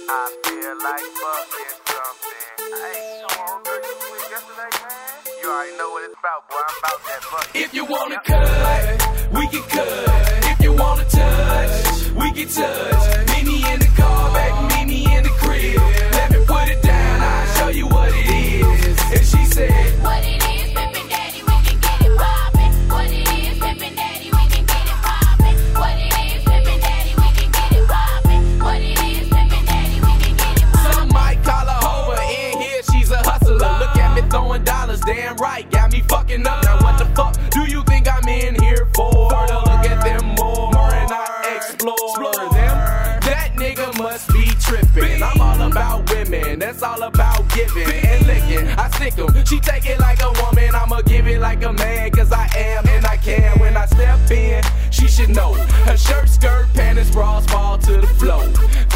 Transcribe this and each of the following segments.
I feel like fucking something. Hey, come on, girl, you sweet yesterday, man. You already know what it's about, boy. I'm about that fucking. If you wanna cut, we can cut. If you wanna touch, we can touch. Meet me in the car, baby, meet me in the crib. Let me put it down, I'll show you what it is. And she said, what it is, Pimpin' Daddy, we can get it poppin'. What it is, Pimpin' Daddy, we can get it poppin'. What it is, Pimpin' Daddy, we can get it poppin'. What it is, Pimpin' Daddy, we can get it poppin'. some might call her over. In here, she's a hustler. Look at me throwing dollars, damn right, got me fucking up. Now what the fuck do you think I'm in here for? To look at them more and I explore them. That nigga must be trippin'. I'm all about women, that's all about giving and licking. I stick 'em, she take it like a woman, I'ma give it like a man. Cause I am and I can. When I step in, she should know. Her shirt, skirt, panties, bras fall to the floor.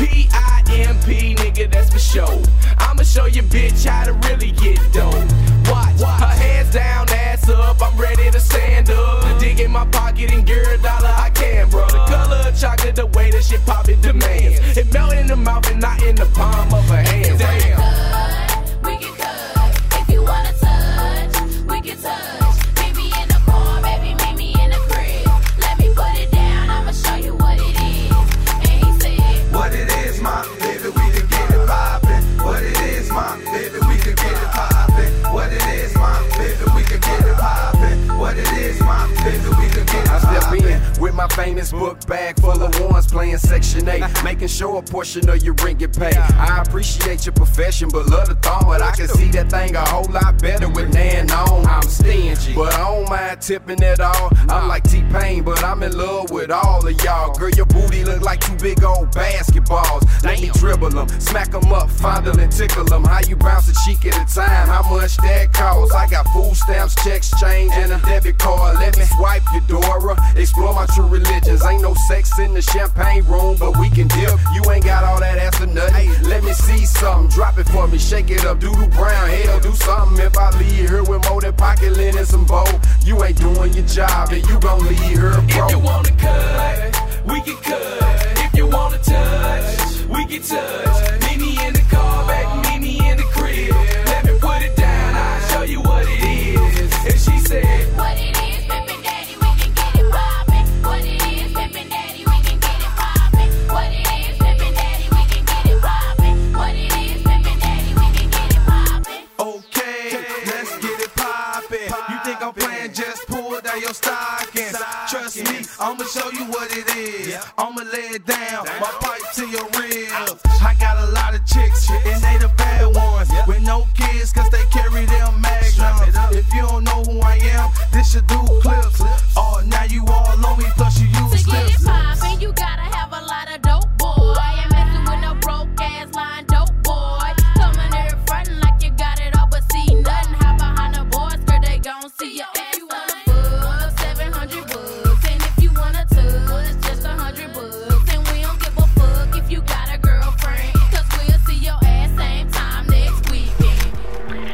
P-I-M-P, nigga, that's for sure. I'ma show you bitch how to really get dope. Watch, her hands down, ass up, I'm ready to stand up. Dig in my pocket and get a dollar I can, bro. The color of chocolate, the way that shit pop, it demands. It melt in the mouth and not in the palm of her hand. Damn. We can cut. If you wanna touch, we can touch. Meet me in the car, baby, meet me in the crib. Let me put it down, I'ma show you what it is. And he said, What it is, my baby, we can get it poppin'. What it is, my baby, we can get it poppin'. What it is, my baby, we can get it poppin'. What it is, my baby, we can get it I step poppin'. in with my famous book bag full of ones playing Section 8, making sure a portion of your rent get paid. I appreciate your profession, but love the thought I can see that thing a whole lot better with Nan on. I'm stingy, but I don't mind tipping at all. I'm like T-Pain, but I'm in love with all of y'all. Girl, your booty look like two big old basketballs. Let me dribble them, smack them up, fondle and tickle them. How you bounce a cheek at a time? How much that costs? I got food stamps, checks, change, and a debit card. Let me swipe your Dora, explore my true religions. Ain't no sex in the champagne room, but we can dip. You ain't got all that ass or nothing. Let me see something, drop it for me, shake it up, doodle brown. Hell, do something if I leave here with more than pocket lint and some bow. You ain't doing your job, and you gon' leave here broke. If you wanna cut, we can cut. If you wanna touch, we can touch. Meet me in the car, baby, meet me in the crib. Let me put it down, I'll show you what it is. And she said, what it is, Pimpin' Daddy, we can get it poppin'. What it is, Pimpin' Daddy, we can get it poppin'. What it is, Pimpin' Daddy, we can get it poppin'. What it is, Pimpin' Daddy, we can get it poppin'. Okay, let's get it poppin'. You think I'm playing, just pull down your stockings. Trust me, I'ma show you what it is. I'ma lay it down, my pipe to your ribs. I got a lot of chicks in